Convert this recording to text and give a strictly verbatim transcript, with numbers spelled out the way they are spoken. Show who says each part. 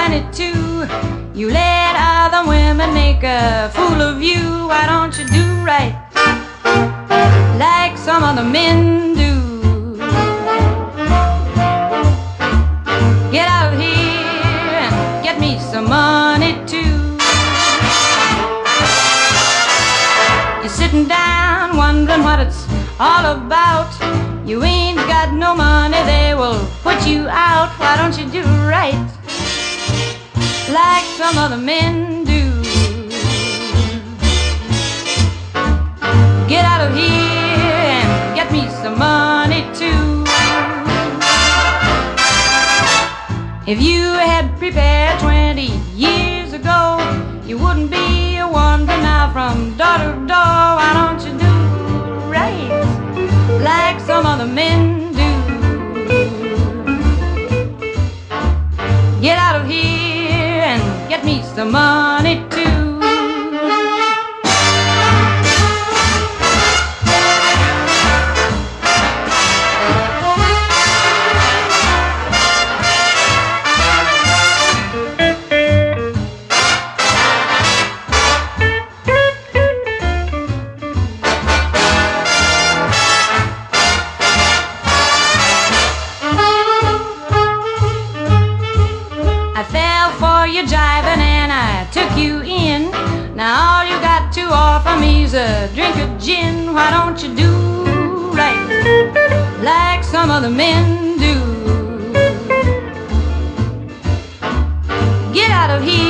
Speaker 1: twenty-two. You let other women make a fool of you. Why don't you do right like some other men do? Get out of here and get me some money too. You're sitting down wondering what it's all about. You ain't got no money, they will put you out. Why don't you do right like some other men do? Get out of here and get me some money too. If you had prepared twenty years ago, you wouldn't be wandering now from door to door. Why don't you do right like some other men do? Get out of here and get me some money too. You're jiving and I took you in. Now all you got to offer me's a drink of gin. Why don't you do right like some other men do? Get out of here